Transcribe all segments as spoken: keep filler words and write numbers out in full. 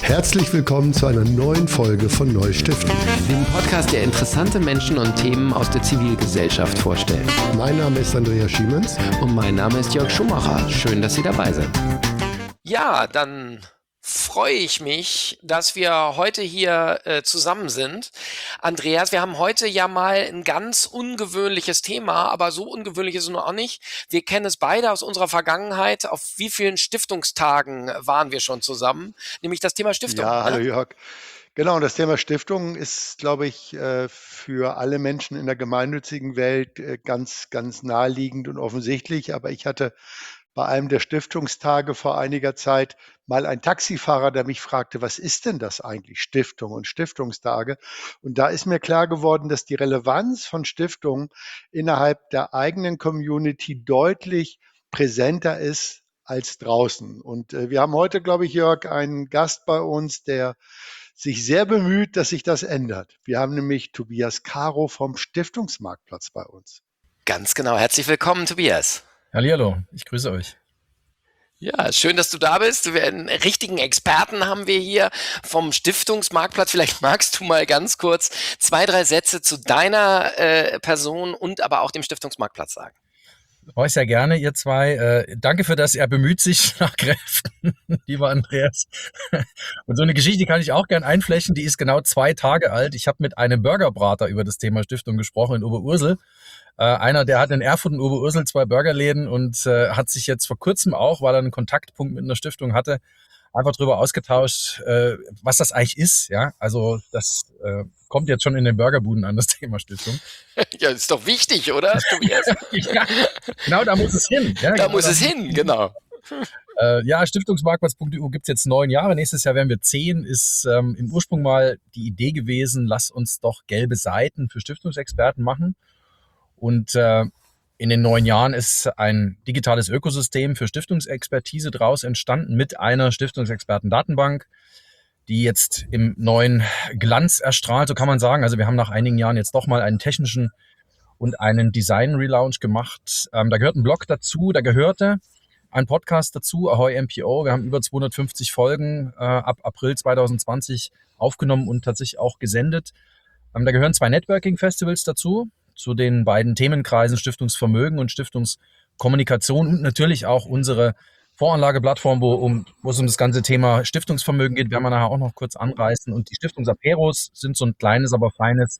Herzlich willkommen zu einer neuen Folge von Neustiftung, dem Podcast, der interessante Menschen und Themen aus der Zivilgesellschaft vorstellt. Mein Name ist Andreas Schiemens. Und mein Name ist Jörg Schumacher. Schön, dass Sie dabei sind. Ja, dann freue ich mich, dass wir heute hier äh, zusammen sind. Andreas, wir haben heute ja mal ein ganz ungewöhnliches Thema, aber so ungewöhnlich ist es noch auch nicht. Wir kennen es beide aus unserer Vergangenheit. Auf wie vielen Stiftungstagen waren wir schon zusammen? Nämlich das Thema Stiftung. Ja, hallo Ne? Jörg. Genau, und das Thema Stiftung ist, glaube ich, äh, für alle Menschen in der gemeinnützigen Welt äh, ganz, ganz naheliegend und offensichtlich. Aber ich hatte bei einem der Stiftungstage vor einiger Zeit mal einen Taxifahrer, der mich fragte, was ist denn das eigentlich, Stiftung und Stiftungstage? Und da ist mir klar geworden, dass die Relevanz von Stiftungen innerhalb der eigenen Community deutlich präsenter ist als draußen. Und äh, wir haben heute, glaube ich, Jörg, einen Gast bei uns, der sich sehr bemüht, dass sich das ändert. Wir haben nämlich Tobias Caro vom Stiftungsmarktplatz bei uns. Ganz genau. Herzlich willkommen, Tobias. Hallihallo, ich grüße euch. Ja, schön, dass du da bist. Wir, einen richtigen Experten haben wir hier vom Stiftungsmarktplatz. Vielleicht magst du mal ganz kurz zwei, drei Sätze zu deiner äh, Person und aber auch dem Stiftungsmarktplatz sagen. Oh, sehr gerne, ihr zwei. Äh, danke für das. Er bemüht sich nach Kräften, lieber Andreas. Und so eine Geschichte kann ich auch gern einflechten. Die ist genau zwei Tage alt. Ich habe mit einem Burgerbrater über das Thema Stiftung gesprochen in Oberursel. Äh, einer, der hat in Erfurt und Oberursel zwei Burgerläden und äh, hat sich jetzt vor kurzem auch, weil er einen Kontaktpunkt mit einer Stiftung hatte, einfach darüber ausgetauscht, äh, was das eigentlich ist. Ja, also das äh, kommt jetzt schon in den Burgerbuden an, das Thema Stiftung. Ja, ist doch wichtig, oder, Tobias? Ja, genau, da muss es hin. Ja, da genau, muss da es hin, genau. Äh, ja, Stiftungsmarktplatz Punkt e u gibt es jetzt neun Jahre. Nächstes Jahr werden wir zehn. Ist ähm, im Ursprung mal die Idee gewesen, lass uns doch gelbe Seiten für Stiftungsexperten machen. Und äh, in den neun Jahren ist ein digitales Ökosystem für Stiftungsexpertise draus entstanden mit einer Stiftungsexperten-Datenbank, die jetzt im neuen Glanz erstrahlt, so kann man sagen. Also wir haben nach einigen Jahren jetzt doch mal einen technischen und einen Design-Relaunch gemacht. Ähm, da gehört ein Blog dazu, da gehörte ein Podcast dazu, Ahoy M P O. Wir haben über zweihundertfünfzig Folgen äh, ab April zwanzig zwanzig aufgenommen und tatsächlich auch gesendet. Ähm, da gehören zwei Networking-Festivals dazu, zu den beiden Themenkreisen Stiftungsvermögen und Stiftungskommunikation und natürlich auch unsere Voranlageplattform, wo, um, wo es um das ganze Thema Stiftungsvermögen geht, werden wir nachher auch noch kurz anreißen. Und die Stiftungsaperos sind so ein kleines, aber feines,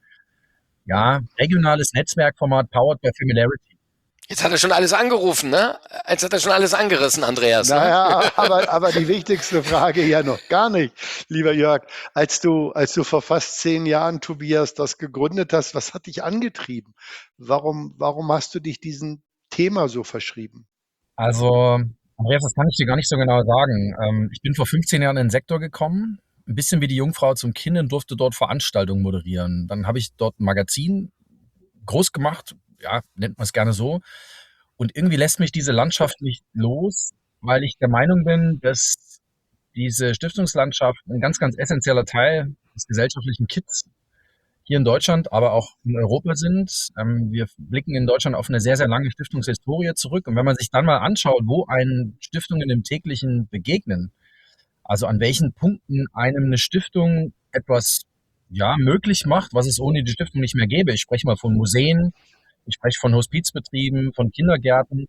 ja, regionales Netzwerkformat, powered by Familiarity. Jetzt hat er schon alles angerufen, ne? Jetzt hat er schon alles angerissen, Andreas. Ne? Naja, aber, aber die wichtigste Frage ja noch gar nicht, lieber Jörg. Als du, als du vor fast zehn Jahren, Tobias, das gegründet hast, was hat dich angetrieben? Warum, warum hast du dich diesem Thema so verschrieben? Also, Andreas, das kann ich dir gar nicht so genau sagen. Ähm, ich bin vor fünfzehn Jahren in den Sektor gekommen, ein bisschen wie die Jungfrau zum Kind und durfte dort Veranstaltungen moderieren. Dann habe ich dort ein Magazin groß gemacht, ja, nennt man es gerne so. Und irgendwie lässt mich diese Landschaft nicht los, weil ich der Meinung bin, dass diese Stiftungslandschaft ein ganz, ganz essentieller Teil des gesellschaftlichen Kits hier in Deutschland, aber auch in Europa sind. Ähm, wir blicken in Deutschland auf eine sehr, sehr lange Stiftungshistorie zurück. Und wenn man sich dann mal anschaut, wo einen Stiftungen im täglichen begegnen, also an welchen Punkten einem eine Stiftung etwas ja, möglich macht, was es ohne die Stiftung nicht mehr gäbe. Ich spreche mal von Museen, ich spreche von Hospizbetrieben, von Kindergärten,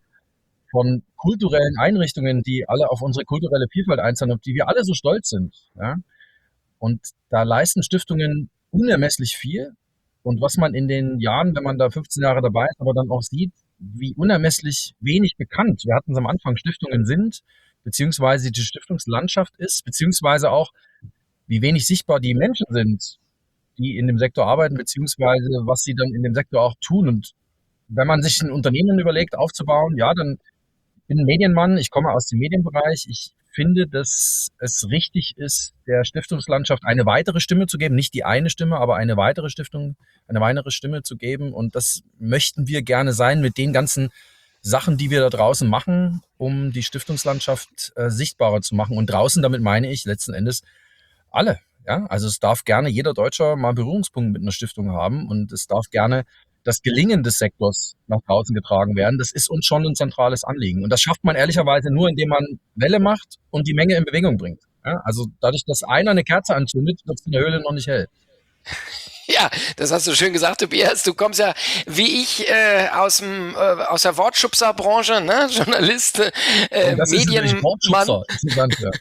von kulturellen Einrichtungen, die alle auf unsere kulturelle Vielfalt einzahlen, auf die wir alle so stolz sind. Ja? Und da leisten Stiftungen unermesslich viel. Und was man in den Jahren, wenn man da fünfzehn Jahre dabei ist, aber dann auch sieht, wie unermesslich wenig bekannt, wir hatten es am Anfang, Stiftungen sind, beziehungsweise die Stiftungslandschaft ist, beziehungsweise auch, wie wenig sichtbar die Menschen sind, die in dem Sektor arbeiten, beziehungsweise was sie dann in dem Sektor auch tun. Und wenn man sich ein Unternehmen überlegt, aufzubauen, ja, dann bin ein Medienmann, ich komme aus dem Medienbereich. Ich finde, dass es richtig ist, der Stiftungslandschaft eine weitere Stimme zu geben. Nicht die eine Stimme, aber eine weitere Stiftung, eine weitere Stimme zu geben. Und das möchten wir gerne sein mit den ganzen Sachen, die wir da draußen machen, um die Stiftungslandschaft äh, sichtbarer zu machen. Und draußen, damit meine ich letzten Endes alle. Ja? Also es darf gerne jeder Deutscher mal Berührungspunkte mit einer Stiftung haben und es darf gerne das Gelingen des Sektors nach draußen getragen werden. Das ist uns schon ein zentrales Anliegen. Und das schafft man ehrlicherweise nur, indem man Welle macht und die Menge in Bewegung bringt. Ja, also dadurch, dass einer eine Kerze anzündet, wird es in der Höhle noch nicht hell. Ja, das hast du schön gesagt, Tobias. Du kommst ja, wie ich, äh, aus dem, äh, aus der Wortschubser-Branche, ne? Journalist, äh, Und das ist natürlich Medienmann. Wortschubser. Interessant, ja.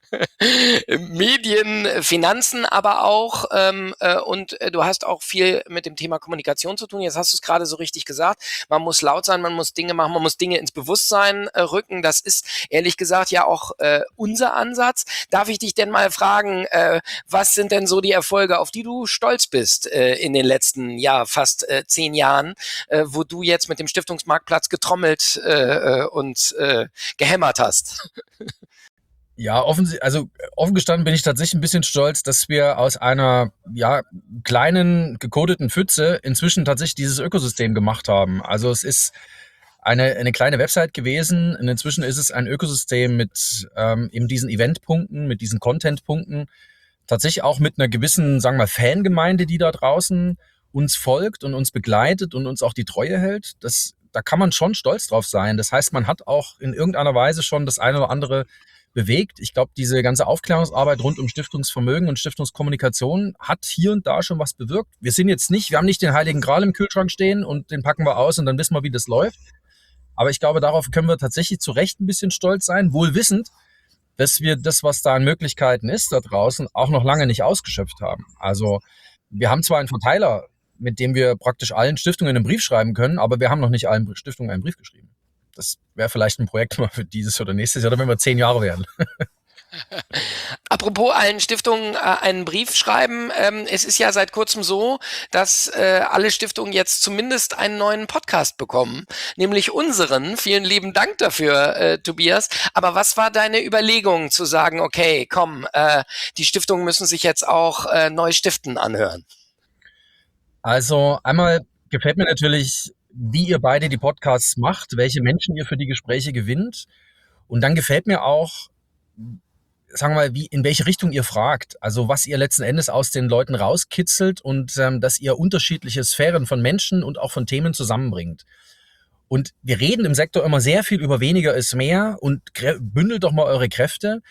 Medien, Finanzen aber auch ähm, äh, und äh, du hast auch viel mit dem Thema Kommunikation zu tun. Jetzt hast du es gerade so richtig gesagt. Man muss laut sein, man muss Dinge machen, man muss Dinge ins Bewusstsein äh, rücken. Das ist ehrlich gesagt ja auch äh, unser Ansatz. Darf ich dich denn mal fragen, äh, was sind denn so die Erfolge, auf die du stolz bist äh, in den letzten, ja, fast äh, zehn Jahren, äh, wo du jetzt mit dem Stiftungsmarktplatz getrommelt äh, und äh, gehämmert hast? Ja, offen, also offen gestanden bin ich tatsächlich ein bisschen stolz, dass wir aus einer ja, kleinen, gecodeten Pfütze inzwischen tatsächlich dieses Ökosystem gemacht haben. Also es ist eine, eine kleine Website gewesen und inzwischen ist es ein Ökosystem mit ähm, eben diesen Eventpunkten, mit diesen Contentpunkten, tatsächlich auch mit einer gewissen, sagen wir mal, Fangemeinde, die da draußen uns folgt und uns begleitet und uns auch die Treue hält. Das, da kann man schon stolz drauf sein. Das heißt, man hat auch in irgendeiner Weise schon das eine oder andere bewegt. Ich glaube, diese ganze Aufklärungsarbeit rund um Stiftungsvermögen und Stiftungskommunikation hat hier und da schon was bewirkt. Wir sind jetzt nicht, wir haben nicht den Heiligen Gral im Kühlschrank stehen und den packen wir aus und dann wissen wir, wie das läuft. Aber ich glaube, darauf können wir tatsächlich zu Recht ein bisschen stolz sein, wohl wissend, dass wir das, was da an Möglichkeiten ist da draußen, auch noch lange nicht ausgeschöpft haben. Also wir haben zwar einen Verteiler, mit dem wir praktisch allen Stiftungen einen Brief schreiben können, aber wir haben noch nicht allen Stiftungen einen Brief geschrieben. Das wäre vielleicht ein Projekt mal für dieses oder nächstes Jahr, oder wenn wir zehn Jahre werden. Apropos allen Stiftungen äh, einen Brief schreiben. Ähm, es ist ja seit kurzem so, dass äh, alle Stiftungen jetzt zumindest einen neuen Podcast bekommen, nämlich unseren. Vielen lieben Dank dafür, äh, Tobias. Aber was war deine Überlegung zu sagen, okay, komm, äh, die Stiftungen müssen sich jetzt auch äh, neu stiften anhören? Also einmal gefällt mir natürlich, wie ihr beide die Podcasts macht, welche Menschen ihr für die Gespräche gewinnt. Und dann gefällt mir auch, sagen wir mal, wie, in welche Richtung ihr fragt. Also was ihr letzten Endes aus den Leuten rauskitzelt und ähm, dass ihr unterschiedliche Sphären von Menschen und auch von Themen zusammenbringt. Und wir reden im Sektor immer sehr viel über weniger ist mehr und bündelt doch mal eure Kräfte.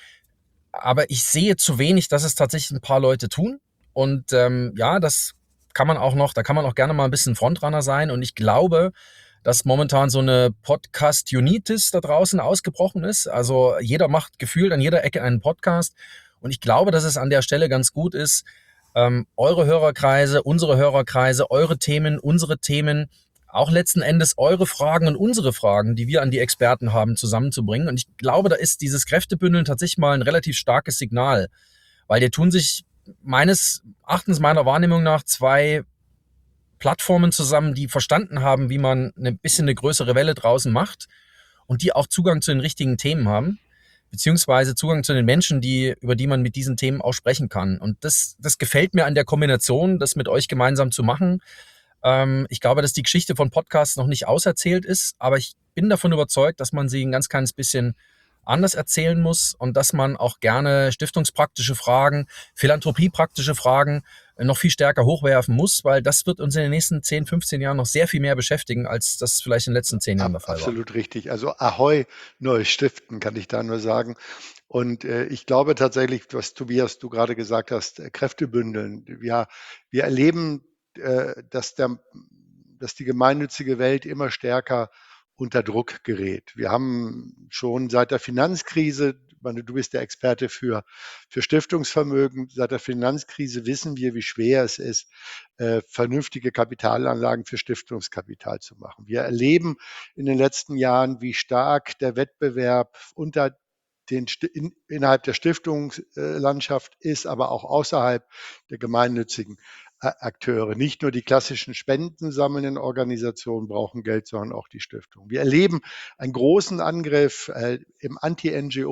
Aber ich sehe zu wenig, dass es tatsächlich ein paar Leute tun. Und ähm, ja, das kann man auch noch, da kann man auch gerne mal ein bisschen Frontrunner sein. Und ich glaube, dass momentan so eine Podcast-Unitis da draußen ausgebrochen ist. Also jeder macht gefühlt an jeder Ecke einen Podcast. Und ich glaube, dass es an der Stelle ganz gut ist, ähm, eure Hörerkreise, unsere Hörerkreise, eure Themen, unsere Themen, auch letzten Endes eure Fragen und unsere Fragen, die wir an die Experten haben, zusammenzubringen. Und ich glaube, da ist dieses Kräftebündeln tatsächlich mal ein relativ starkes Signal, weil dir tun sich meines Erachtens, meiner Wahrnehmung nach, zwei Plattformen zusammen, die verstanden haben, wie man ein bisschen eine größere Welle draußen macht und die auch Zugang zu den richtigen Themen haben, beziehungsweise Zugang zu den Menschen, die, über die man mit diesen Themen auch sprechen kann. Und das, das gefällt mir an der Kombination, das mit euch gemeinsam zu machen. Ähm, ich glaube, dass die Geschichte von Podcasts noch nicht auserzählt ist, aber ich bin davon überzeugt, dass man sie ein ganz kleines bisschen anders erzählen muss und dass man auch gerne stiftungspraktische Fragen, philanthropiepraktische Fragen noch viel stärker hochwerfen muss, weil das wird uns in den nächsten zehn, fünfzehn Jahren noch sehr viel mehr beschäftigen, als das vielleicht in den letzten zehn Jahren der Fall war. Absolut richtig. Also Ahoi, neu stiften, kann ich da nur sagen. Und äh, ich glaube tatsächlich, was Tobias, du gerade gesagt hast, äh, Kräfte bündeln. Ja, wir erleben, äh, dass, der, dass die gemeinnützige Welt immer stärker unter Druck gerät. Wir haben schon seit der Finanzkrise, ich meine, du bist der Experte für, für Stiftungsvermögen, seit der Finanzkrise wissen wir, wie schwer es ist, äh, vernünftige Kapitalanlagen für Stiftungskapital zu machen. Wir erleben in den letzten Jahren, wie stark der Wettbewerb unter den, in, innerhalb der Stiftungslandschaft ist, aber auch außerhalb der gemeinnützigen Akteure. Nicht nur die klassischen spendensammelnden Organisationen brauchen Geld, sondern auch die Stiftung. Wir erleben einen großen Angriff äh, im Anti-N G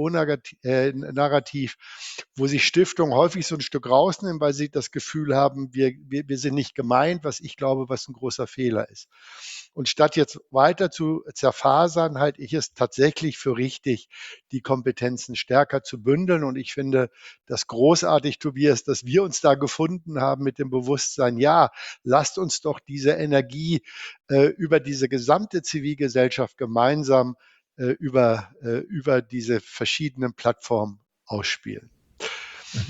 O-Narrativ, wo sich Stiftungen häufig so ein Stück rausnehmen, weil sie das Gefühl haben, wir, wir, wir sind nicht gemeint, was ich glaube, was ein großer Fehler ist. Und statt jetzt weiter zu zerfasern, halte ich es tatsächlich für richtig, die Kompetenzen stärker zu bündeln. Und ich finde das großartig, Tobias, dass wir uns da gefunden haben mit dem Bewusstsein, ja, lasst uns doch diese Energie äh, über diese gesamte Zivilgesellschaft gemeinsam äh, über, äh, über diese verschiedenen Plattformen ausspielen. Mhm.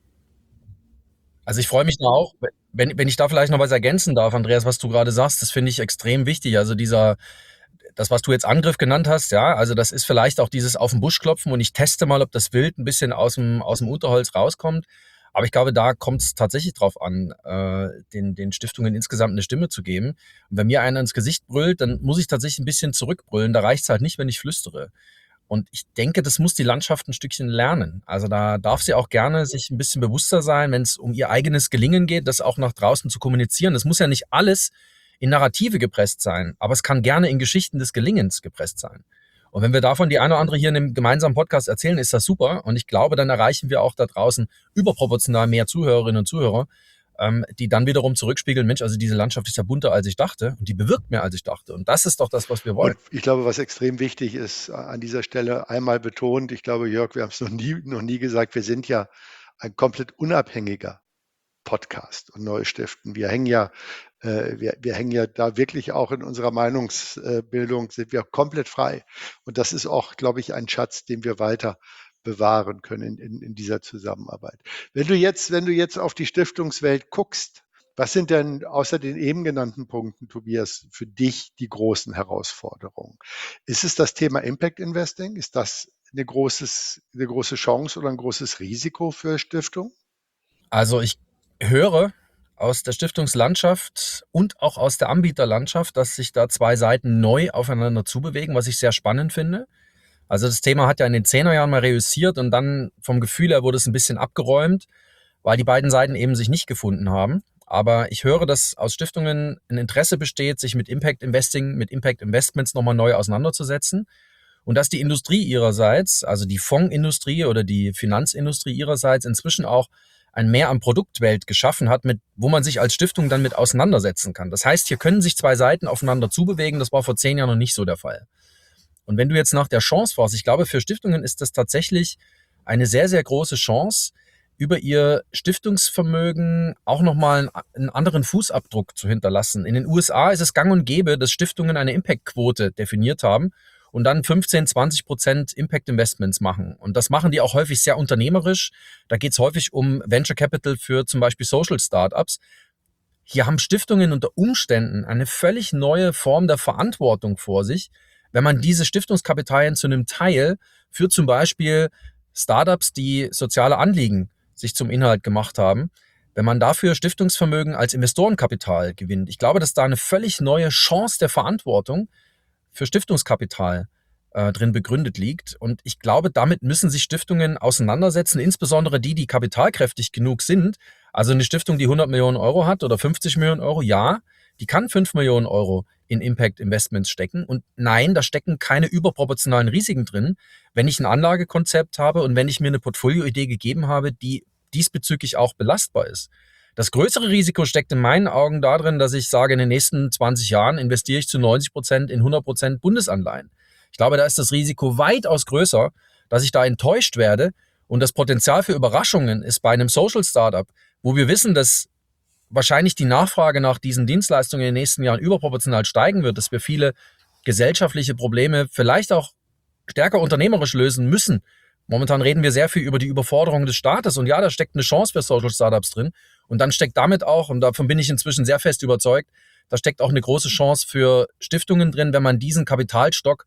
Also ich freue mich da auch, wenn, wenn ich da vielleicht noch was ergänzen darf, Andreas, was du gerade sagst, das finde ich extrem wichtig. Also dieser, das, was du jetzt Angriff genannt hast, ja, also das ist vielleicht auch dieses auf den Busch klopfen und ich teste mal, ob das Wild ein bisschen aus dem, aus dem Unterholz rauskommt. Aber ich glaube, da kommt es tatsächlich drauf an, äh, den, den Stiftungen insgesamt eine Stimme zu geben. Und wenn mir einer ins Gesicht brüllt, dann muss ich tatsächlich ein bisschen zurückbrüllen. Da reicht es halt nicht, wenn ich flüstere. Und ich denke, das muss die Landschaft ein Stückchen lernen. Also da darf sie auch gerne sich ein bisschen bewusster sein, wenn es um ihr eigenes Gelingen geht, das auch nach draußen zu kommunizieren. Das muss ja nicht alles in Narrative gepresst sein, aber es kann gerne in Geschichten des Gelingens gepresst sein. Und wenn wir davon die eine oder andere hier in einem gemeinsamen Podcast erzählen, ist das super. Und ich glaube, dann erreichen wir auch da draußen überproportional mehr Zuhörerinnen und Zuhörer, ähm, die dann wiederum zurückspiegeln, Mensch, also diese Landschaft ist ja bunter, als ich dachte und die bewirkt mehr, als ich dachte. Und das ist doch das, was wir wollen. Und ich glaube, was extrem wichtig ist, äh, an dieser Stelle einmal betont, ich glaube, Jörg, wir haben es noch nie, noch nie gesagt, wir sind ja ein komplett unabhängiger Podcast und Neustiften. Wir hängen ja, äh, wir, wir hängen ja da wirklich auch in unserer Meinungsbildung, sind wir komplett frei. Und das ist auch, glaube ich, ein Schatz, den wir weiter bewahren können in, in, in dieser Zusammenarbeit. Wenn du jetzt, wenn du jetzt auf die Stiftungswelt guckst, was sind denn außer den eben genannten Punkten, Tobias, für dich die großen Herausforderungen? Ist es das Thema Impact Investing? Ist das eine, großes, eine große Chance oder ein großes Risiko für Stiftungen? Also ich höre aus der Stiftungslandschaft und auch aus der Anbieterlandschaft, dass sich da zwei Seiten neu aufeinander zubewegen, was ich sehr spannend finde. Also das Thema hat ja in den Zehnerjahren mal reüssiert und dann vom Gefühl her wurde es ein bisschen abgeräumt, weil die beiden Seiten eben sich nicht gefunden haben. Aber ich höre, dass aus Stiftungen ein Interesse besteht, sich mit Impact Investing, mit Impact Investments nochmal neu auseinanderzusetzen. Und dass die Industrie ihrerseits, also die Fondsindustrie oder die Finanzindustrie ihrerseits inzwischen auch ein Mehr an Produktwelt geschaffen hat, mit, wo man sich als Stiftung dann mit auseinandersetzen kann. Das heißt, hier können sich zwei Seiten aufeinander zubewegen. Das war vor zehn Jahren noch nicht so der Fall. Und wenn du jetzt nach der Chance fragst, ich glaube, für Stiftungen ist das tatsächlich eine sehr, sehr große Chance, über ihr Stiftungsvermögen auch nochmal einen anderen Fußabdruck zu hinterlassen. In den U S A ist es gang und gäbe, dass Stiftungen eine Impact-Quote definiert haben und dann fünfzehn, zwanzig Prozent Impact-Investments machen. Und das machen die auch häufig sehr unternehmerisch. Da geht es häufig um Venture Capital für zum Beispiel Social Startups. Hier haben Stiftungen unter Umständen eine völlig neue Form der Verantwortung vor sich, wenn man diese Stiftungskapitalien zu einem Teil für zum Beispiel Startups, die soziale Anliegen sich zum Inhalt gemacht haben, wenn man dafür Stiftungsvermögen als Investorenkapital gewinnt. Ich glaube, dass da eine völlig neue Chance der Verantwortung für Stiftungskapital äh, drin begründet liegt. Und ich glaube, damit müssen sich Stiftungen auseinandersetzen, insbesondere die, die kapitalkräftig genug sind. Also eine Stiftung, die hundert Millionen Euro hat oder fünfzig Millionen Euro, ja, die kann fünf Millionen Euro in Impact Investments stecken. Und nein, da stecken keine überproportionalen Risiken drin, wenn ich ein Anlagekonzept habe und wenn ich mir eine Portfolioidee gegeben habe, die diesbezüglich auch belastbar ist. Das größere Risiko steckt in meinen Augen darin, dass ich sage, in den nächsten zwanzig Jahren investiere ich zu neunzig Prozent in hundert Prozent Bundesanleihen. Ich glaube, da ist das Risiko weitaus größer, dass ich da enttäuscht werde. Und das Potenzial für Überraschungen ist bei einem Social Startup, wo wir wissen, dass wahrscheinlich die Nachfrage nach diesen Dienstleistungen in den nächsten Jahren überproportional steigen wird, dass wir viele gesellschaftliche Probleme vielleicht auch stärker unternehmerisch lösen müssen. Momentan reden wir sehr viel über die Überforderung des Staates und ja, da steckt eine Chance für Social Startups drin und dann steckt damit auch, und davon bin ich inzwischen sehr fest überzeugt, da steckt auch eine große Chance für Stiftungen drin, wenn man diesen Kapitalstock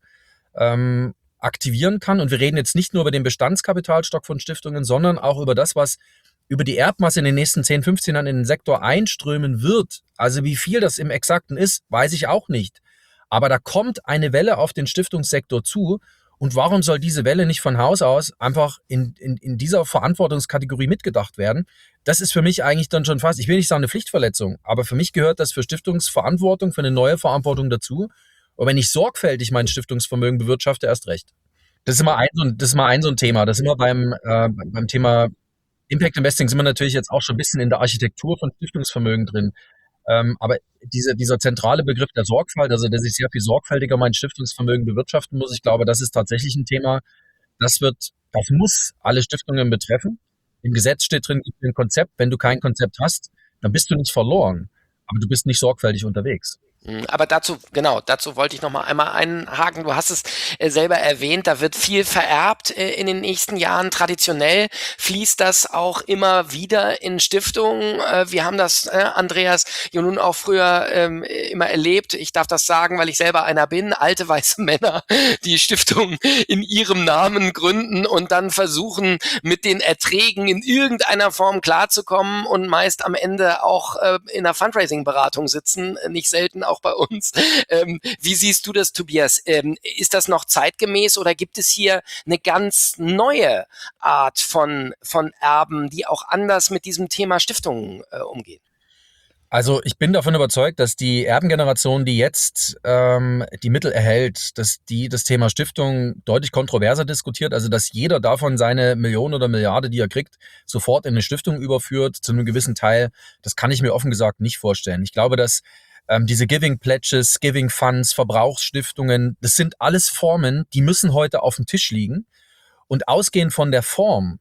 ähm, aktivieren kann. Und wir reden jetzt nicht nur über den Bestandskapitalstock von Stiftungen, sondern auch über das, was über die Erbmasse in den nächsten zehn, fünfzehn Jahren in den Sektor einströmen wird. Also wie viel das im Exakten ist, weiß ich auch nicht. Aber da kommt eine Welle auf den Stiftungssektor zu. Und warum soll diese Welle nicht von Haus aus einfach in, in, in dieser Verantwortungskategorie mitgedacht werden? Das ist für mich eigentlich dann schon fast, ich will nicht sagen eine Pflichtverletzung, aber für mich gehört das für Stiftungsverantwortung, für eine neue Verantwortung dazu. Und wenn ich sorgfältig mein Stiftungsvermögen bewirtschafte, erst recht. Das ist immer ein, das ist immer ein so ein Thema. Das ist immer beim, äh, beim Thema Impact Investing sind wir natürlich jetzt auch schon ein bisschen in der Architektur von Stiftungsvermögen drin. Ähm, aber diese, dieser zentrale Begriff der Sorgfalt, also dass ich sehr viel sorgfältiger mein Stiftungsvermögen bewirtschaften muss, ich glaube, das ist tatsächlich ein Thema, das wird, das muss alle Stiftungen betreffen. Im Gesetz steht drin, gibt ein Konzept. Wenn du kein Konzept hast, dann bist du nicht verloren, aber du bist nicht sorgfältig unterwegs. Aber dazu, genau, dazu wollte ich noch mal einmal einhaken. Du hast es äh, selber erwähnt, da wird viel vererbt äh, in den nächsten Jahren. Traditionell fließt das auch immer wieder in Stiftungen. Äh, wir haben das, äh, Andreas, ja nun auch früher ähm, immer erlebt. Ich darf das sagen, weil ich selber einer bin. Alte weiße Männer, die Stiftungen in ihrem Namen gründen und dann versuchen, mit den Erträgen in irgendeiner Form klarzukommen und meist am Ende auch äh, in der Fundraising-Beratung sitzen, nicht selten auch bei uns. Ähm, wie siehst du das, Tobias? Ähm, ist das noch zeitgemäß oder gibt es hier eine ganz neue Art von, von Erben, die auch anders mit diesem Thema Stiftungen äh, umgehen? Also ich bin davon überzeugt, dass die Erbengeneration, die jetzt ähm, die Mittel erhält, dass die das Thema Stiftung deutlich kontroverser diskutiert, also dass jeder davon seine Million oder Milliarde, die er kriegt, sofort in eine Stiftung überführt, zu einem gewissen Teil. Das kann ich mir offen gesagt nicht vorstellen. Ich glaube, dass ähm, diese Giving Pledges, Giving Funds, Verbrauchsstiftungen, das sind alles Formen, die müssen heute auf dem Tisch liegen. Und ausgehend von der Form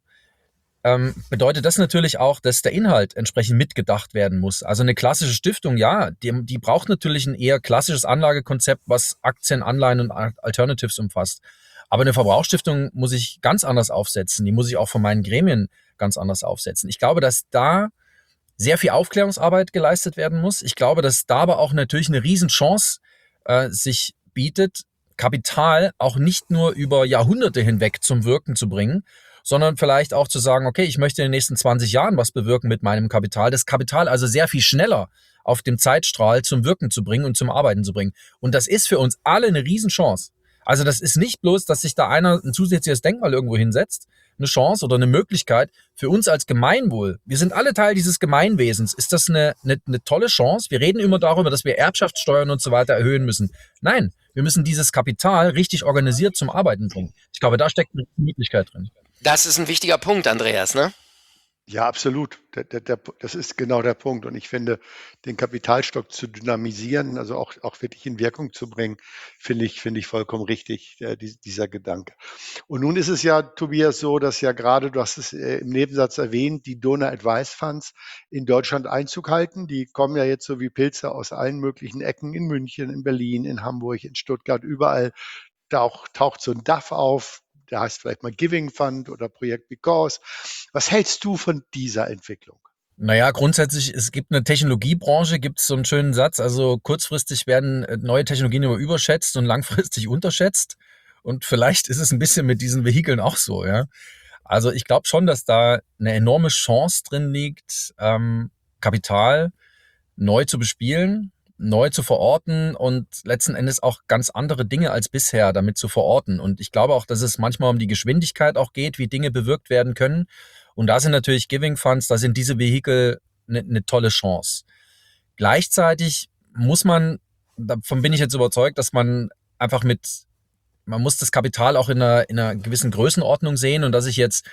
ähm, bedeutet das natürlich auch, dass der Inhalt entsprechend mitgedacht werden muss. Also eine klassische Stiftung, ja, die, die braucht natürlich ein eher klassisches Anlagekonzept, was Aktien, Anleihen und Alternatives umfasst. Aber eine Verbrauchsstiftung muss ich ganz anders aufsetzen. Die muss ich auch von meinen Gremien ganz anders aufsetzen. Ich glaube, dass da sehr viel Aufklärungsarbeit geleistet werden muss. Ich glaube, dass da aber auch natürlich eine Riesenchance äh, sich bietet, Kapital auch nicht nur über Jahrhunderte hinweg zum Wirken zu bringen, sondern vielleicht auch zu sagen, okay, ich möchte in den nächsten zwanzig Jahren was bewirken mit meinem Kapital. Das Kapital also sehr viel schneller auf dem Zeitstrahl zum Wirken zu bringen und zum Arbeiten zu bringen. Und das ist für uns alle eine Riesenchance. Also das ist nicht bloß, dass sich da einer ein zusätzliches Denkmal irgendwo hinsetzt, eine Chance oder eine Möglichkeit für uns als Gemeinwohl. Wir sind alle Teil dieses Gemeinwesens. Ist das eine, eine, eine tolle Chance? Wir reden immer darüber, dass wir Erbschaftssteuern und so weiter erhöhen müssen. Nein, wir müssen dieses Kapital richtig organisiert zum Arbeiten bringen. Ich glaube, da steckt eine Möglichkeit drin. Das ist ein wichtiger Punkt, Andreas, ne? Ja, absolut. Der, der, der, das ist genau der Punkt. Und ich finde, den Kapitalstock zu dynamisieren, also auch, auch wirklich in Wirkung zu bringen, finde ich, finde ich vollkommen richtig, äh, die, dieser Gedanke. Und nun ist es ja, Tobias, so, dass ja gerade, du hast es äh, im Nebensatz erwähnt, die Donor Advice Funds in Deutschland Einzug halten. Die kommen ja jetzt so wie Pilze aus allen möglichen Ecken, in München, in Berlin, in Hamburg, in Stuttgart, überall taucht, taucht so ein D A F auf. Der heißt vielleicht mal Giving Fund oder Projekt Because. Was hältst du von dieser Entwicklung? Naja, grundsätzlich, es gibt eine Technologiebranche, gibt es so einen schönen Satz, also kurzfristig werden neue Technologien immer überschätzt und langfristig unterschätzt. Und vielleicht ist es ein bisschen mit diesen Vehikeln auch so, ja. Also ich glaube schon, dass da eine enorme Chance drin liegt, ähm, Kapital neu zu bespielen, neu zu verorten und letzten Endes auch ganz andere Dinge als bisher damit zu verorten. Und ich glaube auch, dass es manchmal um die Geschwindigkeit auch geht, wie Dinge bewirkt werden können. Und da sind natürlich Giving Funds, da sind diese Vehikel eine, eine tolle Chance. Gleichzeitig muss man, davon bin ich jetzt überzeugt, dass man einfach mit, man muss das Kapital auch in einer, in einer gewissen Größenordnung sehen und dass ich jetzt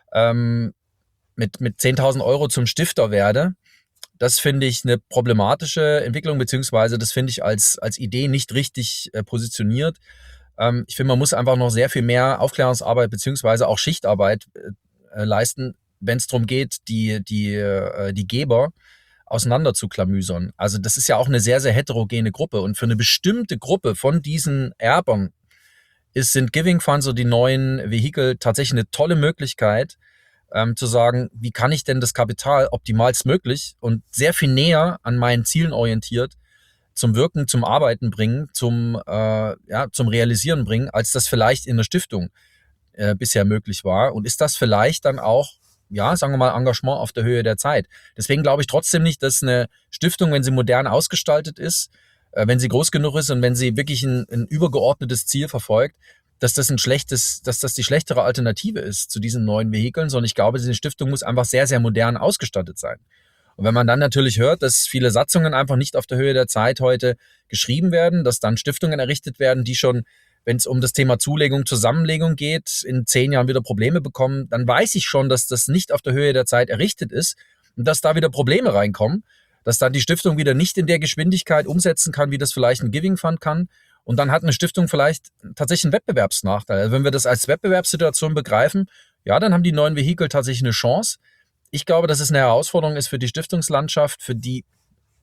ähm, mit, mit zehntausend Euro zum Stifter werde. Das finde ich eine problematische Entwicklung, beziehungsweise das finde ich als, als Idee nicht richtig äh, positioniert. Ähm, ich finde, man muss einfach noch sehr viel mehr Aufklärungsarbeit beziehungsweise auch Schichtarbeit äh, leisten, wenn es darum geht, die, die, äh, die Geber auseinander zu klamüsern. Also das ist ja auch eine sehr, sehr heterogene Gruppe. Und für eine bestimmte Gruppe von diesen Erbern ist, sind Giving Funds oder die neuen Vehikel tatsächlich eine tolle Möglichkeit, Ähm, zu sagen, wie kann ich denn das Kapital optimalstmöglich und sehr viel näher an meinen Zielen orientiert zum Wirken, zum Arbeiten bringen, zum, äh, ja, zum Realisieren bringen, als das vielleicht in der Stiftung äh, bisher möglich war. Und ist das vielleicht dann auch, ja, sagen wir mal, Engagement auf der Höhe der Zeit. Deswegen glaube ich trotzdem nicht, dass eine Stiftung, wenn sie modern ausgestaltet ist, äh, wenn sie groß genug ist und wenn sie wirklich ein, ein übergeordnetes Ziel verfolgt, dass das ein schlechtes, dass das die schlechtere Alternative ist zu diesen neuen Vehikeln, sondern ich glaube, diese Stiftung muss einfach sehr, sehr modern ausgestattet sein. Und wenn man dann natürlich hört, dass viele Satzungen einfach nicht auf der Höhe der Zeit heute geschrieben werden, dass dann Stiftungen errichtet werden, die schon, wenn es um das Thema Zulegung, Zusammenlegung geht, in zehn Jahren wieder Probleme bekommen, dann weiß ich schon, dass das nicht auf der Höhe der Zeit errichtet ist und dass da wieder Probleme reinkommen, dass dann die Stiftung wieder nicht in der Geschwindigkeit umsetzen kann, wie das vielleicht ein Giving Fund kann. Und dann hat eine Stiftung vielleicht tatsächlich einen Wettbewerbsnachteil. Also wenn wir das als Wettbewerbssituation begreifen, ja, dann haben die neuen Vehikel tatsächlich eine Chance. Ich glaube, dass es eine Herausforderung ist für die Stiftungslandschaft, für die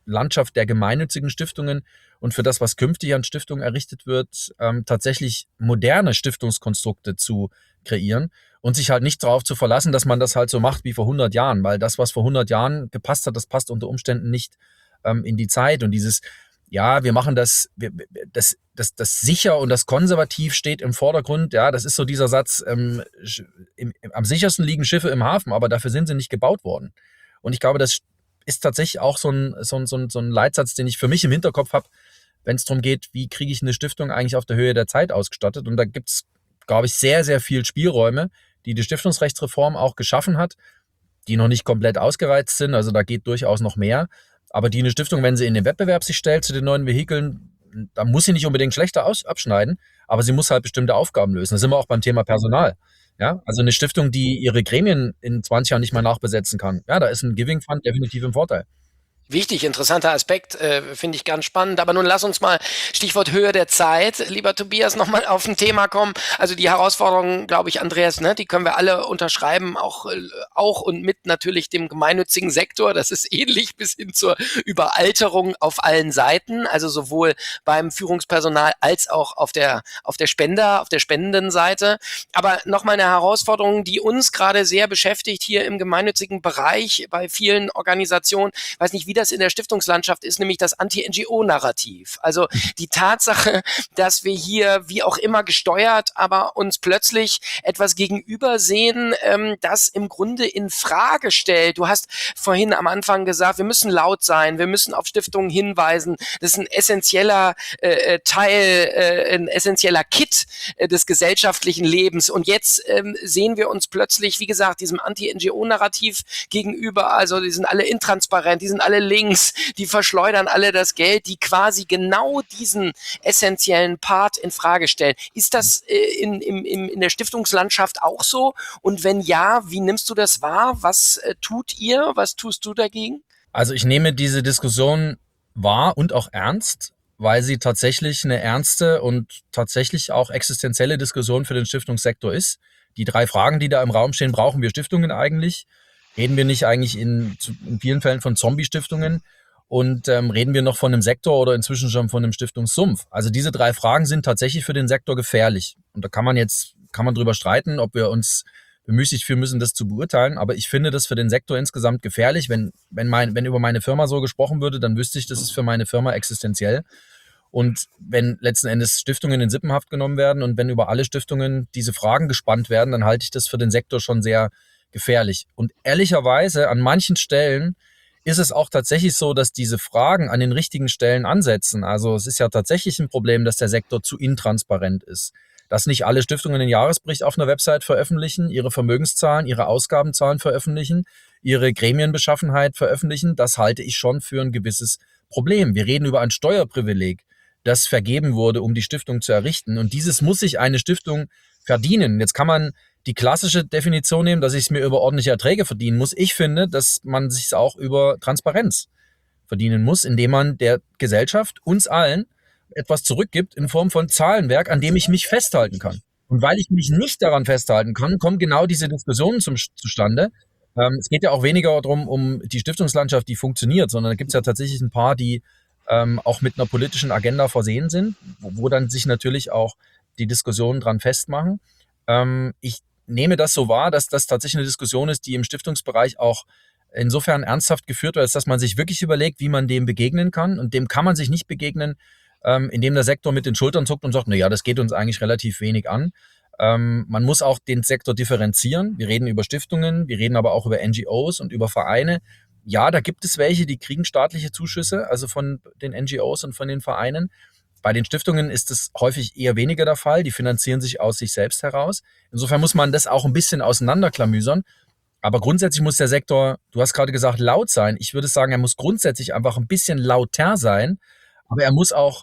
Landschaft der gemeinnützigen Stiftungen und für das, was künftig an Stiftungen errichtet wird, ähm, tatsächlich moderne Stiftungskonstrukte zu kreieren und sich halt nicht darauf zu verlassen, dass man das halt so macht wie vor hundert Jahren, weil das, was vor hundert Jahren gepasst hat, das passt unter Umständen nicht ähm, in die Zeit. Und dieses, ja, wir machen das, wir, das, das, das sicher und das konservativ steht im Vordergrund. Ja, das ist so dieser Satz, ähm, im, im, am sichersten liegen Schiffe im Hafen, aber dafür sind sie nicht gebaut worden. Und ich glaube, das ist tatsächlich auch so ein, so ein, so ein, so ein Leitsatz, den ich für mich im Hinterkopf habe, wenn es darum geht, wie kriege ich eine Stiftung eigentlich auf der Höhe der Zeit ausgestattet. Und da gibt es, glaube ich, sehr, sehr viel Spielräume, die die Stiftungsrechtsreform auch geschaffen hat, die noch nicht komplett ausgereizt sind. Also da geht durchaus noch mehr. Aber die eine Stiftung, wenn sie in den Wettbewerb sich stellt zu den neuen Vehikeln, da muss sie nicht unbedingt schlechter aus, abschneiden, aber sie muss halt bestimmte Aufgaben lösen. Da sind wir auch beim Thema Personal. Ja, also eine Stiftung, die ihre Gremien in zwanzig Jahren nicht mehr nachbesetzen kann. Ja, da ist ein Giving Fund definitiv im Vorteil. Wichtig, interessanter Aspekt, äh, finde ich ganz spannend. Aber nun lass uns mal, Stichwort Höhe der Zeit, lieber Tobias, nochmal auf ein Thema kommen. Also die Herausforderungen, glaube ich, Andreas, ne, die können wir alle unterschreiben, auch, äh, auch und mit natürlich dem gemeinnützigen Sektor. Das ist ähnlich bis hin zur Überalterung auf allen Seiten, also sowohl beim Führungspersonal als auch auf der, auf der Spender, auf der spendenden Seite. Aber nochmal eine Herausforderung, die uns gerade sehr beschäftigt hier im gemeinnützigen Bereich bei vielen Organisationen. Ich weiß nicht, wie das in der Stiftungslandschaft ist, nämlich das Anti-N G O-Narrativ. Also die Tatsache, dass wir hier wie auch immer gesteuert, aber uns plötzlich etwas gegenüber sehen, ähm, das im Grunde in Frage stellt. Du hast vorhin am Anfang gesagt, wir müssen laut sein, wir müssen auf Stiftungen hinweisen. Das ist ein essentieller äh, Teil, äh, ein essentieller Kit äh, des gesellschaftlichen Lebens. Und jetzt ähm, sehen wir uns plötzlich, wie gesagt, diesem Anti-N G O-Narrativ gegenüber. Also die sind alle intransparent, die sind alle links, die verschleudern alle das Geld, die quasi genau diesen essentiellen Part in Frage stellen. Ist das äh, in, in, in der Stiftungslandschaft auch so? Und wenn ja, wie nimmst du das wahr? Was äh, tut ihr? Was tust du dagegen? Also ich nehme diese Diskussion wahr und auch ernst, weil sie tatsächlich eine ernste und tatsächlich auch existenzielle Diskussion für den Stiftungssektor ist. Die drei Fragen, die da im Raum stehen, brauchen wir Stiftungen eigentlich? Reden wir nicht eigentlich in, in vielen Fällen von Zombie-Stiftungen und ähm, reden wir noch von einem Sektor oder inzwischen schon von einem Stiftungssumpf? Also diese drei Fragen sind tatsächlich für den Sektor gefährlich. Und da kann man jetzt, kann man drüber streiten, ob wir uns bemüßigt fühlen müssen, das zu beurteilen. Aber ich finde das für den Sektor insgesamt gefährlich. Wenn, wenn, mein, wenn über meine Firma so gesprochen würde, dann wüsste ich, das ist für meine Firma existenziell. Und wenn letzten Endes Stiftungen in Sippenhaft genommen werden und wenn über alle Stiftungen diese Fragen gespannt werden, dann halte ich das für den Sektor schon sehr gefährlich. Und ehrlicherweise, an manchen Stellen ist es auch tatsächlich so, dass diese Fragen an den richtigen Stellen ansetzen. Also es ist ja tatsächlich ein Problem, dass der Sektor zu intransparent ist. Dass nicht alle Stiftungen den Jahresbericht auf einer Website veröffentlichen, ihre Vermögenszahlen, ihre Ausgabenzahlen veröffentlichen, ihre Gremienbeschaffenheit veröffentlichen, das halte ich schon für ein gewisses Problem. Wir reden über ein Steuerprivileg, das vergeben wurde, um die Stiftung zu errichten. Und dieses muss sich eine Stiftung verdienen. Jetzt kann man die klassische Definition nehmen, dass ich es mir über ordentliche Erträge verdienen muss. Ich finde, dass man sich es auch über Transparenz verdienen muss, indem man der Gesellschaft, uns allen, etwas zurückgibt in Form von Zahlenwerk, an dem ich mich festhalten kann. Und weil ich mich nicht daran festhalten kann, kommen genau diese Diskussionen zum, zustande. Ähm, es geht ja auch weniger darum, um die Stiftungslandschaft, die funktioniert, sondern da gibt es ja tatsächlich ein paar, die ähm, auch mit einer politischen Agenda versehen sind, wo, wo dann sich natürlich auch die Diskussionen dran festmachen. Ähm, ich nehme das so wahr, dass das tatsächlich eine Diskussion ist, die im Stiftungsbereich auch insofern ernsthaft geführt wird, als dass man sich wirklich überlegt, wie man dem begegnen kann. Und dem kann man sich nicht begegnen, ähm, indem der Sektor mit den Schultern zuckt und sagt, na ja, das geht uns eigentlich relativ wenig an. Ähm, man muss auch den Sektor differenzieren. Wir reden über Stiftungen, wir reden aber auch über N G Os und über Vereine. Ja, da gibt es welche, die kriegen staatliche Zuschüsse, also von den N G Os und von den Vereinen. Bei den Stiftungen ist es häufig eher weniger der Fall. Die finanzieren sich aus sich selbst heraus. Insofern muss man das auch ein bisschen auseinanderklamüsern. Aber grundsätzlich muss der Sektor, du hast gerade gesagt, laut sein. Ich würde sagen, er muss grundsätzlich einfach ein bisschen lauter sein. Aber er muss auch,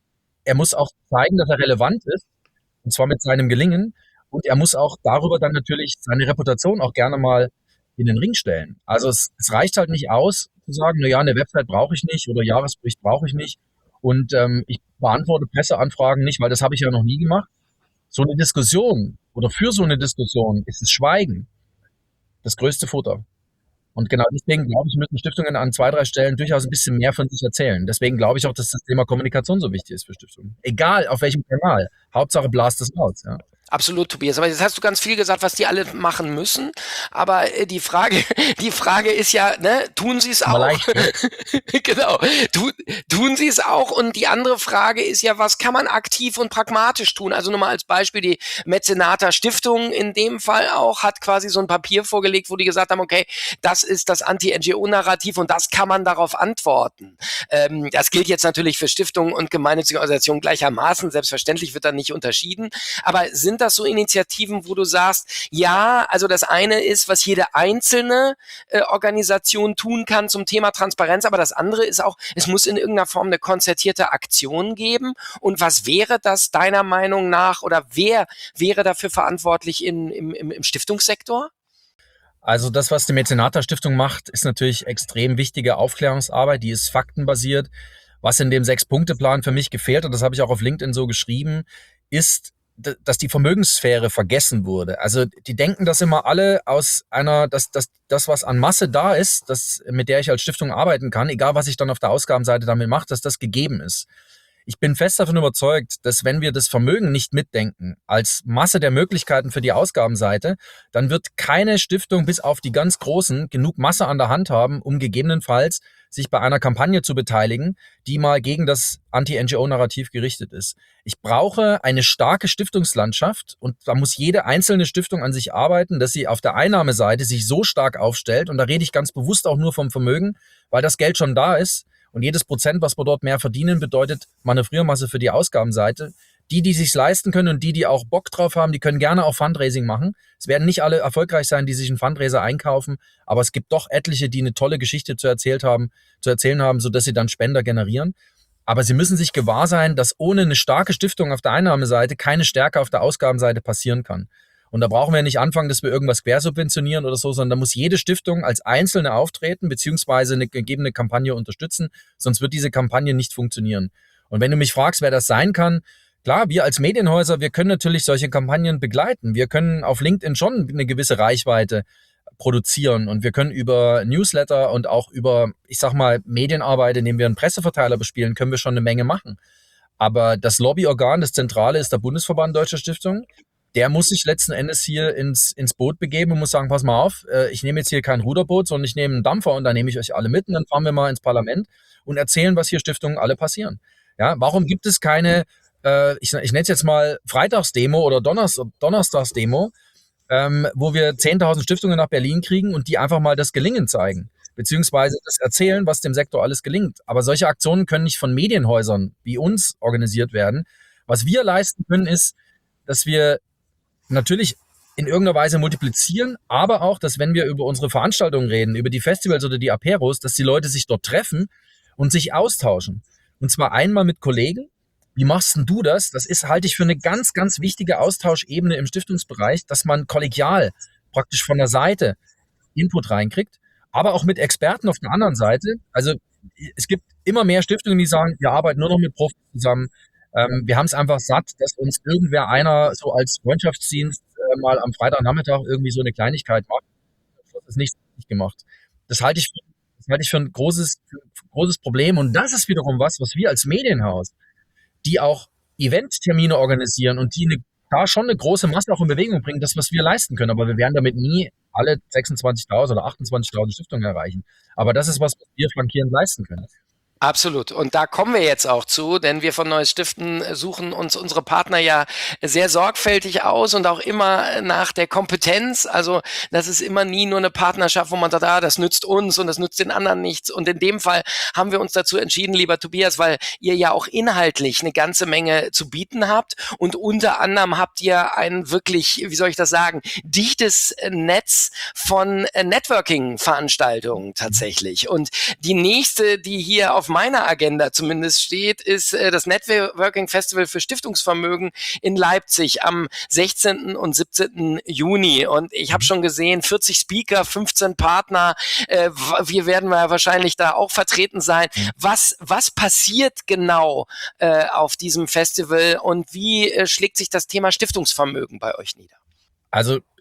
er muss auch zeigen, dass er relevant ist. Und zwar mit seinem Gelingen. Und er muss auch darüber dann natürlich seine Reputation auch gerne mal in den Ring stellen. Also es, es reicht halt nicht aus, zu sagen, na ja, eine Website brauche ich nicht oder Jahresbericht brauche ich nicht. Und ähm, ich beantworte Presseanfragen nicht, weil das habe ich ja noch nie gemacht. So eine Diskussion oder für so eine Diskussion ist das Schweigen das größte Futter. Und genau deswegen glaube ich, müssen Stiftungen an zwei, drei Stellen durchaus ein bisschen mehr von sich erzählen. Deswegen glaube ich auch, dass das Thema Kommunikation so wichtig ist für Stiftungen. Egal auf welchem Kanal. Hauptsache blast es raus. Ja. Absolut, Tobias. Aber jetzt hast du ganz viel gesagt, was die alle machen müssen. Aber äh, die Frage, die Frage ist ja, ne, tun sie es auch? Leicht, ne? Genau. Tu, tun sie es auch? Und die andere Frage ist ja, was kann man aktiv und pragmatisch tun? Also nur mal als Beispiel, die Mäzenata Stiftung in dem Fall auch hat quasi so ein Papier vorgelegt, wo die gesagt haben, okay, das ist das Anti-N G O-Narrativ und das kann man darauf antworten. Ähm, das gilt jetzt natürlich für Stiftungen und gemeinnützige Organisationen gleichermaßen. Selbstverständlich wird da nicht unterschieden. Aber sind das so Initiativen, wo du sagst, ja, also das eine ist, was jede einzelne äh, Organisation tun kann zum Thema Transparenz, aber das andere ist auch, es muss in irgendeiner Form eine konzertierte Aktion geben. Und was wäre das deiner Meinung nach oder wer wäre dafür verantwortlich in, im, im, im Stiftungssektor? Also das, was die Mäzenata Stiftung macht, ist natürlich extrem wichtige Aufklärungsarbeit, die ist faktenbasiert. Was in dem Sechs-Punkte-Plan für mich gefehlt hat, das habe ich auch auf LinkedIn so geschrieben, ist, dass die Vermögenssphäre vergessen wurde. Also die denken das immer alle aus einer, dass das, das, was an Masse da ist, das, mit der ich als Stiftung arbeiten kann, egal was ich dann auf der Ausgabenseite damit mache, dass das gegeben ist. Ich bin fest davon überzeugt, dass wenn wir das Vermögen nicht mitdenken als Masse der Möglichkeiten für die Ausgabenseite, dann wird keine Stiftung bis auf die ganz Großen genug Masse an der Hand haben, um gegebenenfalls sich bei einer Kampagne zu beteiligen, die mal gegen das Anti-N G O-Narrativ gerichtet ist. Ich brauche eine starke Stiftungslandschaft und da muss jede einzelne Stiftung an sich arbeiten, dass sie auf der Einnahmeseite sich so stark aufstellt, und da rede ich ganz bewusst auch nur vom Vermögen, weil das Geld schon da ist. Und jedes Prozent, was wir dort mehr verdienen, bedeutet Manövriermasse für die Ausgabenseite. Die, die sich's leisten können und die, die auch Bock drauf haben, die können gerne auch Fundraising machen. Es werden nicht alle erfolgreich sein, die sich einen Fundraiser einkaufen, aber es gibt doch etliche, die eine tolle Geschichte zu erzählt haben, zu erzählen haben, sodass sie dann Spender generieren. Aber sie müssen sich gewahr sein, dass ohne eine starke Stiftung auf der Einnahmeseite keine Stärke auf der Ausgabenseite passieren kann. Und da brauchen wir nicht anfangen, dass wir irgendwas quersubventionieren oder so, sondern da muss jede Stiftung als Einzelne auftreten, beziehungsweise eine gegebene Kampagne unterstützen, sonst wird diese Kampagne nicht funktionieren. Und wenn du mich fragst, wer das sein kann, klar, wir als Medienhäuser, wir können natürlich solche Kampagnen begleiten. Wir können auf LinkedIn schon eine gewisse Reichweite produzieren und wir können über Newsletter und auch über, ich sag mal, Medienarbeit, indem wir einen Presseverteiler bespielen, können wir schon eine Menge machen. Aber das Lobbyorgan, das Zentrale, ist der Bundesverband Deutscher Stiftungen. Der muss sich letzten Endes hier ins, ins Boot begeben und muss sagen, pass mal auf, äh, ich nehme jetzt hier kein Ruderboot, sondern ich nehme einen Dampfer und dann nehme ich euch alle mit und dann fahren wir mal ins Parlament und erzählen, was hier Stiftungen alle passieren. Ja, warum gibt es keine, äh, ich, ich nenne es jetzt mal Freitagsdemo oder Donners, Donnerstagsdemo, ähm, wo wir zehntausend Stiftungen nach Berlin kriegen und die einfach mal das Gelingen zeigen, beziehungsweise das erzählen, was dem Sektor alles gelingt. Aber solche Aktionen können nicht von Medienhäusern wie uns organisiert werden. Was wir leisten können, ist, dass wir natürlich in irgendeiner Weise multiplizieren, aber auch, dass wenn wir über unsere Veranstaltungen reden, über die Festivals oder die Aperos, dass die Leute sich dort treffen und sich austauschen. Und zwar einmal mit Kollegen. Wie machst denn du das? Das ist, halte ich für eine ganz, ganz wichtige Austauschebene im Stiftungsbereich, dass man kollegial praktisch von der Seite Input reinkriegt, aber auch mit Experten auf der anderen Seite. Also es gibt immer mehr Stiftungen, die sagen, wir arbeiten nur noch mit Profis zusammen. Ähm, wir haben es einfach satt, dass uns irgendwer einer so als Freundschaftsdienst äh, mal am Freitagnachmittag irgendwie so eine Kleinigkeit macht. Das ist nicht, nicht gemacht. Das halte ich, für, das halte ich für ein großes, für ein großes Problem. Und das ist wiederum was, was wir als Medienhaus, die auch Eventtermine organisieren und die eine, da schon eine große Masse auch in Bewegung bringen, das, was wir leisten können. Aber wir werden damit nie alle sechsundzwanzigtausend oder achtundzwanzigtausend Stiftungen erreichen. Aber das ist was, was wir flankierend leisten können. Absolut. Und da kommen wir jetzt auch zu, denn wir von Neues Stiften suchen uns unsere Partner ja sehr sorgfältig aus und auch immer nach der Kompetenz. Also das ist immer nie nur eine Partnerschaft, wo man sagt, ah, das nützt uns und das nützt den anderen nichts. Und in dem Fall haben wir uns dazu entschieden, lieber Tobias, weil ihr ja auch inhaltlich eine ganze Menge zu bieten habt und unter anderem habt ihr ein wirklich, wie soll ich das sagen, dichtes Netz von Networking-Veranstaltungen tatsächlich. Und die nächste, die hier auf meiner Agenda zumindest steht, ist äh, das Networking Festival für Stiftungsvermögen in Leipzig am sechzehnten und siebzehnten Juni. Und ich habe schon gesehen, vierzig Speaker, fünfzehn Partner. Äh, wir werden ja wahrscheinlich da auch vertreten sein. Was, was passiert genau äh, auf diesem Festival und wie äh, schlägt sich das Thema Stiftungsvermögen bei euch nieder? Also ich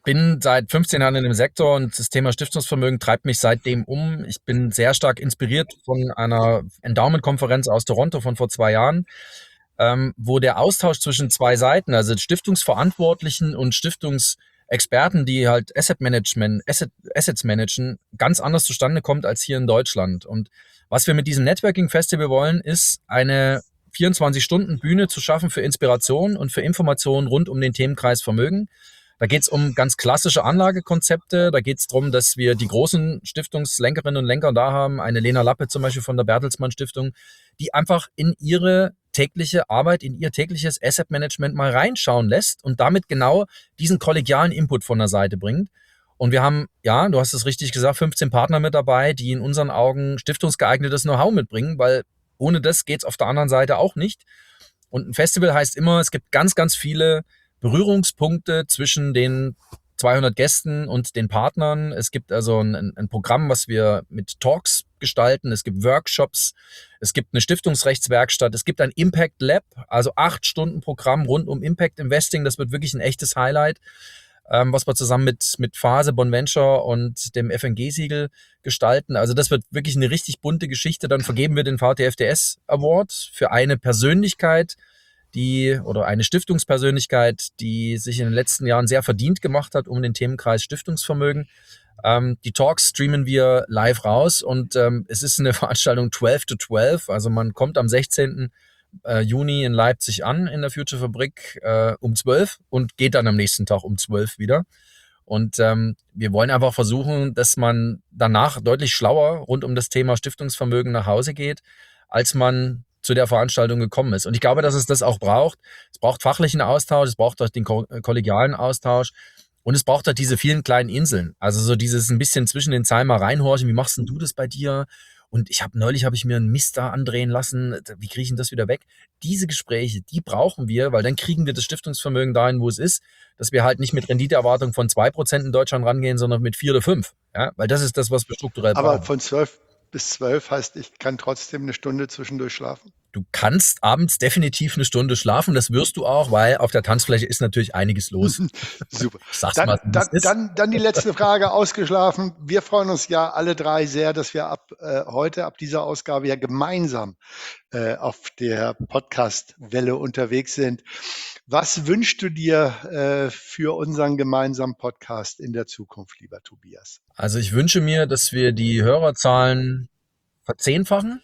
bin seit fünfzehn Jahren in dem Sektor und das Thema Stiftungsvermögen treibt mich seitdem um. Ich bin sehr stark inspiriert von einer Endowment-Konferenz aus Toronto von vor zwei Jahren, ähm, wo der Austausch zwischen zwei Seiten, also Stiftungsverantwortlichen und Stiftungsexperten, die halt Asset Management, Asset, Assets managen, ganz anders zustande kommt als hier in Deutschland. Und was wir mit diesem Networking-Festival wollen, ist eine vierundzwanzig-Stunden-Bühne zu schaffen für Inspiration und für Informationen rund um den Themenkreis Vermögen. Da geht es um ganz klassische Anlagekonzepte. Da geht es darum, dass wir die großen Stiftungslenkerinnen und Lenker da haben, eine Lena Lappe zum Beispiel von der Bertelsmann Stiftung, die einfach in ihre tägliche Arbeit, in ihr tägliches Asset Management mal reinschauen lässt und damit genau diesen kollegialen Input von der Seite bringt. Und wir haben, ja, du hast es richtig gesagt, fünfzehn Partner mit dabei, die in unseren Augen stiftungsgeeignetes Know-how mitbringen, weil ohne das geht es auf der anderen Seite auch nicht. Und ein Festival heißt immer, es gibt ganz, ganz viele Berührungspunkte zwischen den zweihundert Gästen und den Partnern. Es gibt also ein, ein Programm, was wir mit Talks gestalten. Es gibt Workshops. Es gibt eine Stiftungsrechtswerkstatt. Es gibt ein Impact Lab, also acht Stunden Programm rund um Impact Investing. Das wird wirklich ein echtes Highlight, ähm, was wir zusammen mit, mit Phase, Bonventure und dem F N G-Siegel gestalten. Also das wird wirklich eine richtig bunte Geschichte. Dann vergeben wir den V T F D S Award für eine Persönlichkeit, die oder eine Stiftungspersönlichkeit, die sich in den letzten Jahren sehr verdient gemacht hat um den Themenkreis Stiftungsvermögen. Ähm, die Talks streamen wir live raus und ähm, es ist eine Veranstaltung zwölf to zwölf, also man kommt am sechzehnten Juni in Leipzig an in der Future Fabrik äh, um zwölf und geht dann am nächsten Tag um zwölf wieder. Und ähm, wir wollen einfach versuchen, dass man danach deutlich schlauer rund um das Thema Stiftungsvermögen nach Hause geht, als man zu der Veranstaltung gekommen ist. Und ich glaube, dass es das auch braucht. Es braucht fachlichen Austausch, es braucht auch den kollegialen Austausch und es braucht auch diese vielen kleinen Inseln. Also so dieses ein bisschen zwischen den Zeilen mal reinhorchen, wie machst denn du das bei dir? Und ich habe neulich habe ich mir einen Mist da andrehen lassen, wie kriege ich denn das wieder weg? Diese Gespräche, die brauchen wir, weil dann kriegen wir das Stiftungsvermögen dahin, wo es ist, dass wir halt nicht mit Renditeerwartung von zwei Prozent in Deutschland rangehen, sondern mit vier oder fünf. Ja? Weil das ist das, was wir strukturell brauchen. Aber von zwölf bis zwölf heißt, ich kann trotzdem eine Stunde zwischendurch schlafen? Du kannst abends definitiv eine Stunde schlafen, das wirst du auch, weil auf der Tanzfläche ist natürlich einiges los. Super. Ich sag's dann, mal, dann, dann, dann die letzte Frage, ausgeschlafen. Wir freuen uns ja alle drei sehr, dass wir ab äh, heute, ab dieser Ausgabe ja gemeinsam äh, auf der Podcast-Welle unterwegs sind. Was wünschst du dir äh, für unseren gemeinsamen Podcast in der Zukunft, lieber Tobias? Also ich wünsche mir, dass wir die Hörerzahlen verzehnfachen.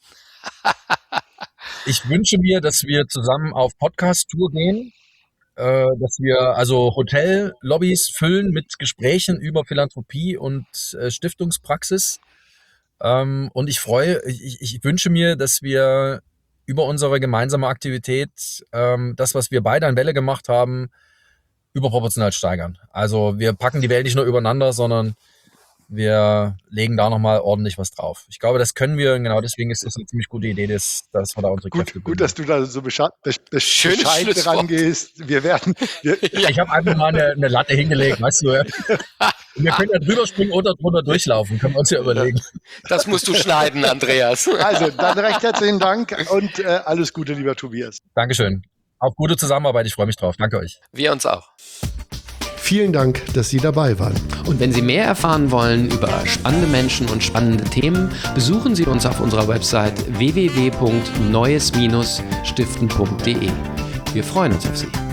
Ich wünsche mir, dass wir zusammen auf Podcast-Tour gehen, äh, dass wir also Hotellobbys füllen mit Gesprächen über Philanthropie und äh, Stiftungspraxis. Ähm, und ich freue, ich, ich wünsche mir, dass wir über unsere gemeinsame Aktivität ähm, das, was wir beide an Welle gemacht haben, überproportional steigern. Also wir packen die Welt nicht nur übereinander, sondern wir legen da nochmal ordentlich was drauf. Ich glaube, das können wir, genau deswegen ist es eine ziemlich gute Idee, dass, dass wir da unsere Kräfte Gut, gut, dass du da so bescha- besch- besch- bescheid Schlusswort. rangehst. Wir werden, wir, Ja, ich habe einfach mal eine, eine Latte hingelegt, weißt du. Wir können ja drüber springen oder drunter durchlaufen, können wir uns ja überlegen. Das musst du schneiden, Andreas. also, dann recht herzlichen Dank und äh, alles Gute, lieber Tobias. Dankeschön. Auf gute Zusammenarbeit, ich freue mich drauf. Danke euch. Wir uns auch. Vielen Dank, dass Sie dabei waren. Und wenn Sie mehr erfahren wollen über spannende Menschen und spannende Themen, besuchen Sie uns auf unserer Website w w w punkt neues Bindestrich stiften punkt d e. Wir freuen uns auf Sie.